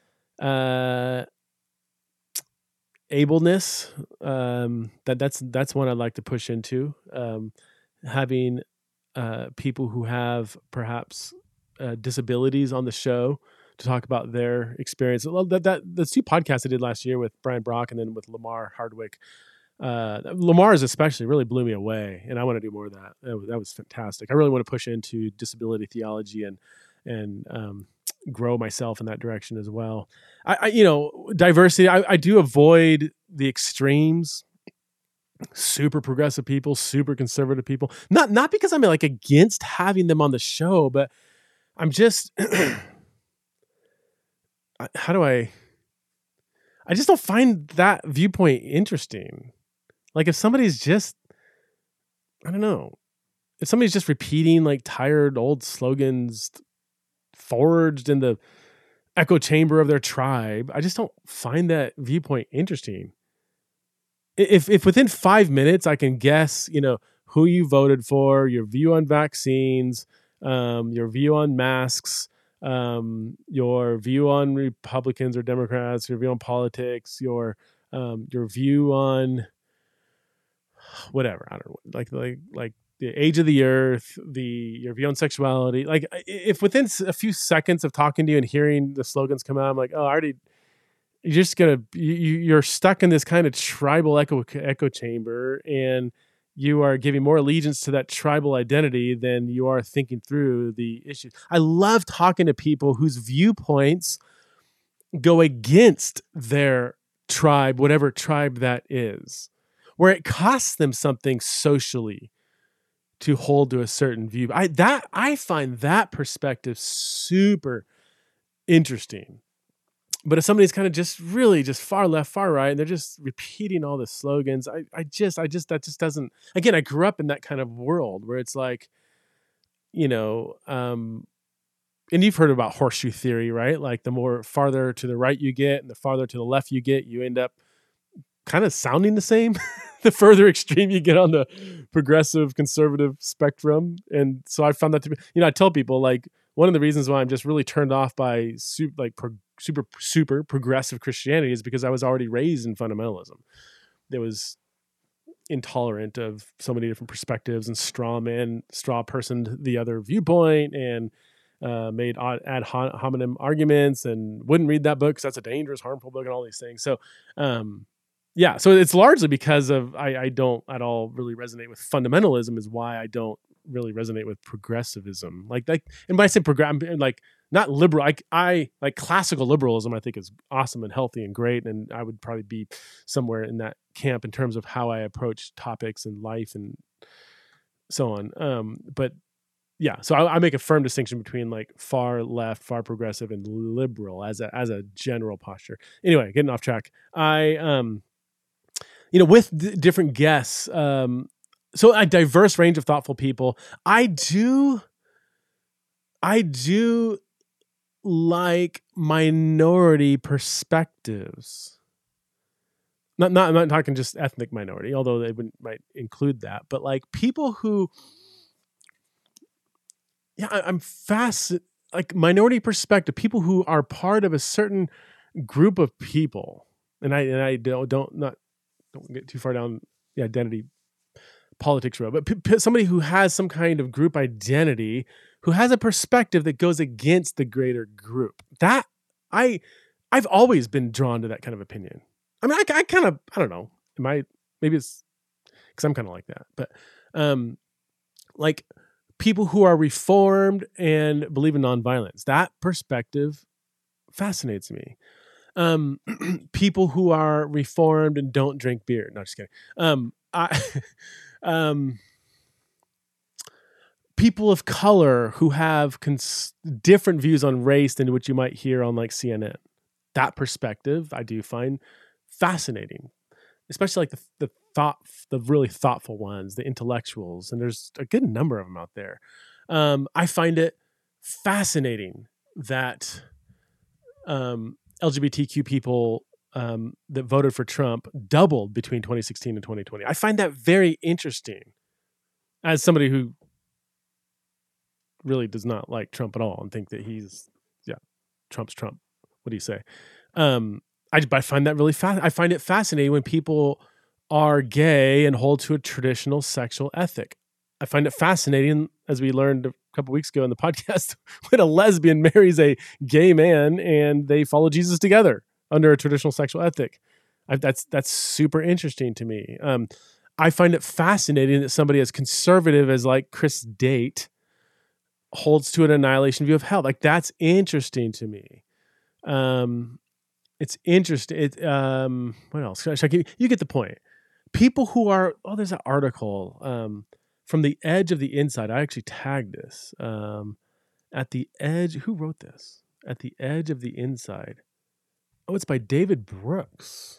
Ableness. That's one I'd like to push into. Having people who have perhaps disabilities on the show to talk about their experience. The two podcasts I did last year with Brian Brock and then with Lamar Hardwick. Lamar's especially really blew me away, and I want to do more of that. That was fantastic. I really want to push into disability theology and grow myself in that direction as well. Diversity. I do avoid the extremes. Super progressive people, super conservative people. Not because I'm like against having them on the show, but I'm just I just don't find that viewpoint interesting. Like if somebody's just, I don't know, if somebody's just repeating like tired old slogans forged in the echo chamber of their tribe, I just don't find that viewpoint interesting. If within 5 minutes I can guess, who you voted for, your view on vaccines, your view on masks, your view on Republicans or Democrats, your view on politics, your view on whatever, I don't know, like the age of the earth, your view on sexuality. Like if within a few seconds of talking to you and hearing the slogans come out, I'm like, oh, you're stuck in this kind of tribal echo chamber, and you are giving more allegiance to that tribal identity than you are thinking through the issues. I love talking to people whose viewpoints go against their tribe, whatever tribe that is, where it costs them something socially to hold to a certain view. I find that perspective super interesting. But if somebody's kind of just really just far left, far right, and they're just repeating all the slogans, that just doesn't, again, I grew up in that kind of world where it's like, and you've heard about horseshoe theory, right? Like the more farther to the right you get and the farther to the left you get, you end up kind of sounding the same the further extreme you get on the progressive conservative spectrum. And so I found that to be, I tell people like one of the reasons why I'm just really turned off by super progressive Christianity is because I was already raised in fundamentalism. There was intolerant of so many different perspectives and straw personed the other viewpoint and made ad hominem arguments and wouldn't read that book because that's a dangerous, harmful book and all these things. So yeah, so it's largely because of I don't at all really resonate with fundamentalism is why I don't really resonate with progressivism. And when I say I'm like not liberal, I like classical liberalism I think is awesome and healthy and great, and I would probably be somewhere in that camp in terms of how I approach topics in life and so on. But yeah, so I make a firm distinction between like far left, far progressive, and liberal as a general posture. Anyway, getting off track. With different guests, so a diverse range of thoughtful people. I do like minority perspectives. I'm not talking just ethnic minority, although they might include that, but like people who, yeah, I'm like minority perspective, people who are part of a certain group of people, and I don't get too far down the identity politics road, but somebody who has some kind of group identity, who has a perspective that goes against the greater group. That I've always been drawn to that kind of opinion. I mean, I kind of, I don't know. Maybe it's because I'm kind of like that, but like people who are reformed and believe in nonviolence, that perspective fascinates me. People who are reformed and don't drink beer. No, just kidding. People of color who have different views on race than what you might hear on like CNN. That perspective I do find fascinating, especially like the really thoughtful ones, the intellectuals, and there's a good number of them out there. I find it fascinating that LGBTQ people that voted for Trump doubled between 2016 and 2020. I find that very interesting as somebody who really does not like Trump at all and think that Trump's Trump. What do you say? I find that really I find it fascinating when people are gay and hold to a traditional sexual ethic. I find it fascinating, as we learned a couple weeks ago in the podcast, when a lesbian marries a gay man and they follow Jesus together under a traditional sexual ethic. That's super interesting to me. I find it fascinating that somebody as conservative as like Chris Date holds to an annihilation view of hell. Like that's interesting to me. It's interesting. What else? Should I give you get the point. People who are, there's an article from the edge of the inside. I actually tagged this. At the edge, who wrote this? At the edge of the inside. Oh, it's by David Brooks.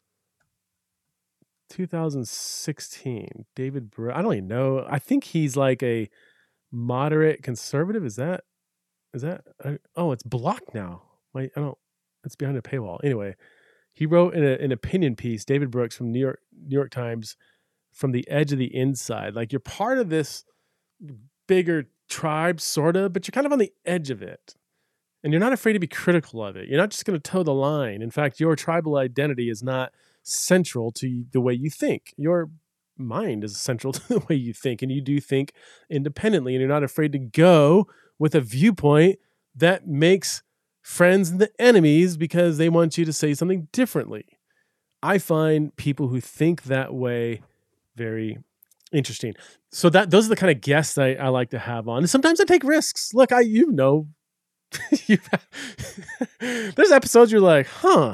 2016. David Brooks. I don't even know. I think he's like a moderate conservative. Is that? It's blocked now. It's behind a paywall. Anyway, he wrote an opinion piece, David Brooks from New York Times, from the edge of the inside. Like you're part of this bigger tribe, sort of, but you're kind of on the edge of it. And you're not afraid to be critical of it. You're not just going to toe the line. In fact, your tribal identity is not central to the way you think. Your mind is central to the way you think, and you do think independently, and you're not afraid to go with a viewpoint that makes friends and the enemies because they want you to say something differently. I find people who think that way very interesting. So those are the kind of guests I like to have on. And sometimes I take risks. Look, there's episodes you're like,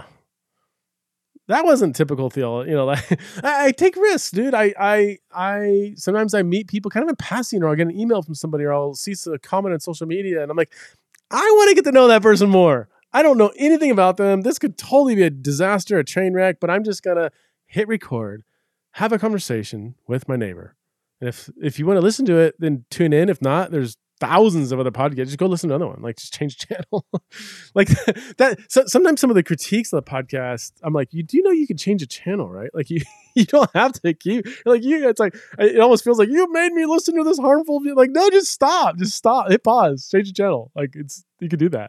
that wasn't typical theology. Like I take risks, dude. I sometimes I meet people kind of in passing, or I get an email from somebody, or I'll see a comment on social media, and I'm like, I want to get to know that person more. I don't know anything about them. This could totally be a disaster, a train wreck, but I'm just gonna hit record, have a conversation with my neighbor. And if you want to listen to it, then tune in. If not, there's thousands of other podcasts. Just go listen to another one. Like, just change channel. Like that. So sometimes some of the critiques of the podcast, I'm like, do you know you can change a channel, right? Like you don't have to keep it's like, it almost feels like you made me listen to this harmful view. Like, no, just stop, hit pause, change the channel. Like you can do that.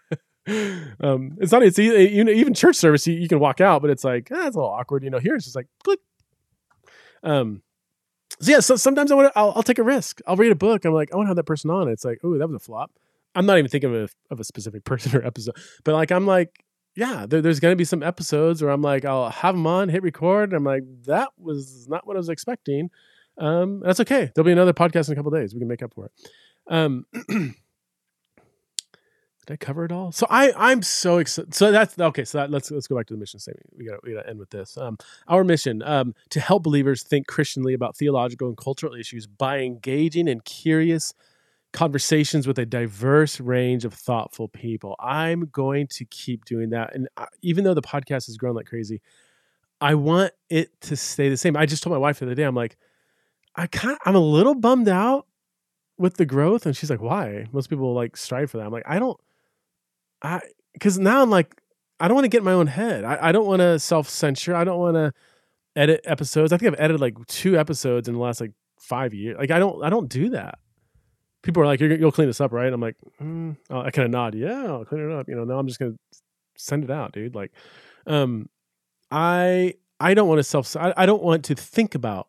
It's even church service, you can walk out, but it's like, it's a little awkward. Here it's just like click. So sometimes I'll take a risk. I'll read a book. I'm like, I want to have that person on. It's like, oh, that was a flop. I'm not even thinking of a specific person or episode, but like, I'm like, yeah, there's going to be some episodes where I'm like, I'll have them on, hit record. And I'm like, that was not what I was expecting. That's okay. There'll be another podcast in a couple of days. We can make up for it. Did I cover it all? So I'm so excited. So that's okay. So let's go back to the mission statement. We got to end with this. Our mission to help believers think Christianly about theological and cultural issues by engaging in curious conversations with a diverse range of thoughtful people. I'm going to keep doing that, and even though the podcast has grown like crazy, I want it to stay the same. I just told my wife the other day, I'm like, I'm a little bummed out with the growth, and she's like, why? Most people like strive for that. I'm like, because now I'm like, I don't want to get in my own head. I don't want to self-censure. I don't want to edit episodes. I think I've edited like 2 episodes in the last like 5 years. Like I don't do that. People are like, you'll clean this up, right? I'm like, I kind of nod. Yeah, I'll clean it up. Now I'm just going to send it out, dude. Like, I don't want to I don't want to think about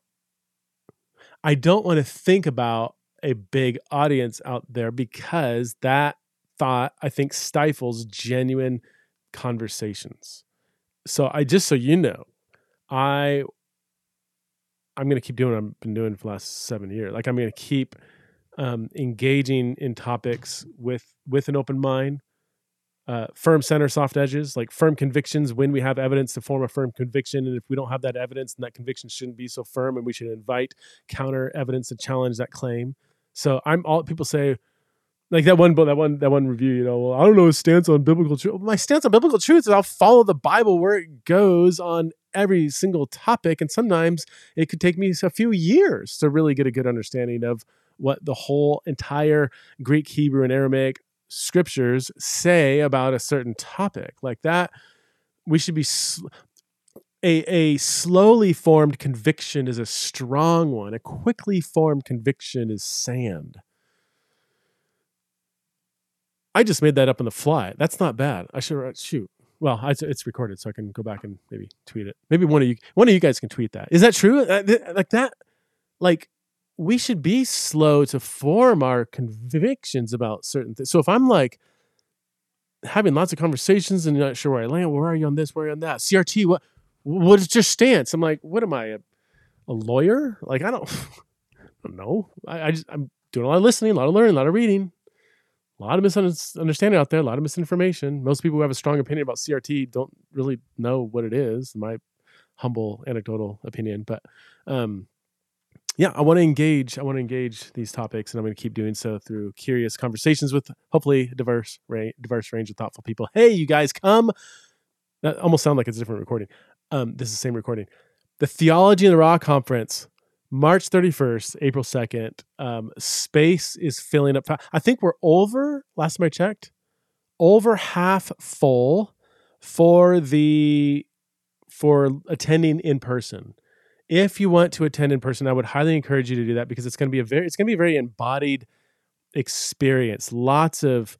a big audience out there, because that thought, I think, stifles genuine conversations. So so you know, I'm going to keep doing what I've been doing for the last 7 years. Like I'm going to keep engaging in topics with an open mind, firm center, soft edges, like firm convictions when we have evidence to form a firm conviction. And if we don't have that evidence, then that conviction shouldn't be so firm, and we should invite counter evidence to challenge that claim. So people say, like that one review, well, I don't know his stance on biblical truth. My stance on biblical truth is I'll follow the Bible where it goes on every single topic. And sometimes it could take me a few years to really get a good understanding of what the whole entire Greek, Hebrew, and Aramaic scriptures say about a certain topic. Like that, we should be a slowly formed conviction is a strong one. A quickly formed conviction is sand. I just made that up on the fly. That's not bad. I should shoot. Well, it's recorded, so I can go back and maybe tweet it. Maybe one of you guys can tweet that. Is that true? Like that? Like, we should be slow to form our convictions about certain things. So if I'm like having lots of conversations and you're not sure where I land, where are you on this? Where are you on that? CRT, what is your stance? I'm like, what am I, a lawyer? Like, I don't know. I'm doing a lot of listening, a lot of learning, a lot of reading, a lot of misunderstanding out there, a lot of misinformation. Most people who have a strong opinion about CRT don't really know what it is, in my humble anecdotal opinion. But yeah, I want to engage these topics, and I'm going to keep doing so through curious conversations with hopefully a diverse range of thoughtful people. Hey, you guys, come. That almost sounds like it's a different recording. This is the same recording. The Theology in the Raw Conference, March 31st, April 2nd. Space is filling up. I think we're last time I checked, over half full for attending in person. If you want to attend in person, I would highly encourage you to do that, because it's going to be a very embodied experience. Have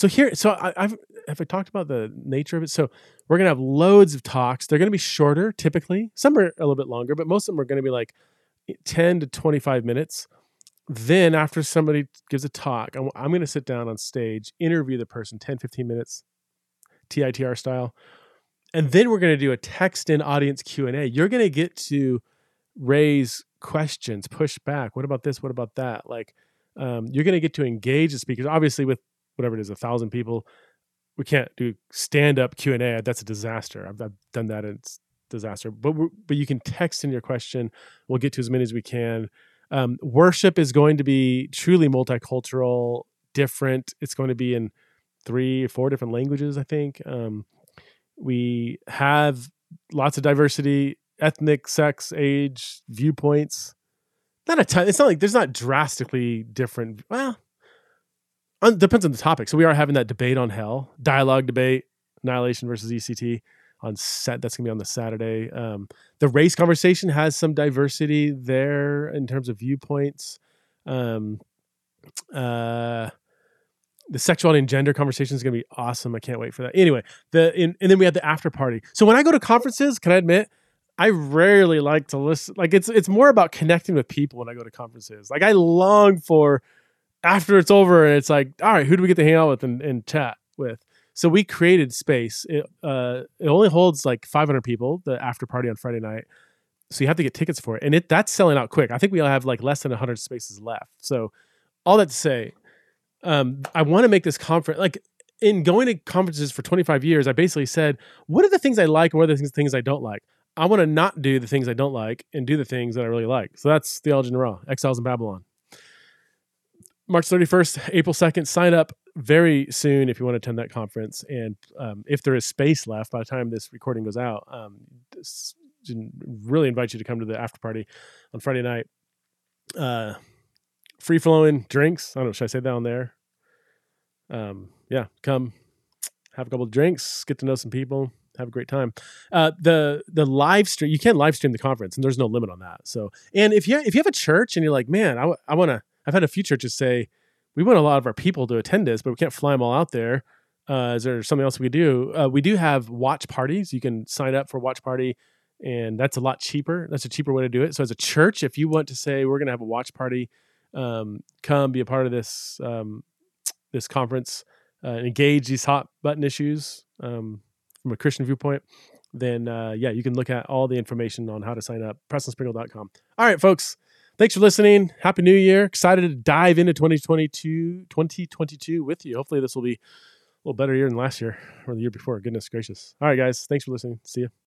I talked about the nature of it? So we're going to have loads of talks. They're going to be shorter, typically. Some are a little bit longer, but most of them are going to be like 10 to 25 minutes. Then after somebody gives a talk, I'm going to sit down on stage, interview the person, 10, 15 minutes, TITR style. And then we're going to do a text-in audience Q&A. You're going to get to raise questions, push back. What about this? What about that? Like, you're going to get to engage the speakers. Obviously, with whatever it is, 1,000 people, we can't do stand-up Q&A. That's a disaster. I've done that, and it's a disaster. But you can text in your question. We'll get to as many as we can. Worship is going to be truly multicultural, different. It's going to be in 3 or 4 different languages, I think. We have lots of diversity, ethnic, sex, age, viewpoints. Not a ton. It's not like there's not drastically different. Well, depends on the topic. So we are having that debate on hell, dialogue debate, Annihilation versus ECT on set. That's gonna be on the Saturday. The race conversation has some diversity there in terms of viewpoints. The sexuality and gender conversation is going to be awesome. I can't wait for that. Anyway, and then we had the after party. So when I go to conferences, can I admit, I rarely like to listen. Like it's more about connecting with people when I go to conferences. Like I long for after it's over and it's like, all right, who do we get to hang out with and chat with? So we created space. It only holds like 500 people, the after party on Friday night. So you have to get tickets for it. And that's selling out quick. I think we have like less than 100 spaces left. So all that to say, I want to make this conference, like in going to conferences for 25 years, I basically said, what are the things I like and what are the things I don't like? I want to not do the things I don't like and do the things that I really like. So that's Theology in the Raw, Exiles in Babylon. March 31st, April 2nd, sign up very soon if you want to attend that conference. And if there is space left by the time this recording goes out, really invite you to come to the after party on Friday night. Free flowing drinks. I don't know, should I say that on there? Yeah, come have a couple of drinks, get to know some people, have a great time. The live stream, you can live stream the conference, and there's no limit on that. So, and if you have a church and you're like, man, I want to. I've had a few churches say, we want a lot of our people to attend this, but we can't fly them all out there. Is there something else we could do? We do have watch parties. You can sign up for a watch party, and that's a lot cheaper. That's a cheaper way to do it. So as a church, if you want to say, we're going to have a watch party, come be a part of this, this conference, engage these hot button issues from a Christian viewpoint, then you can look at all the information on how to sign up, PrestonSprinkle.com. All right, folks. Thanks for listening. Happy New Year. Excited to dive into 2022 with you. Hopefully this will be a little better year than last year or the year before. Goodness gracious. All right, guys. Thanks for listening. See you.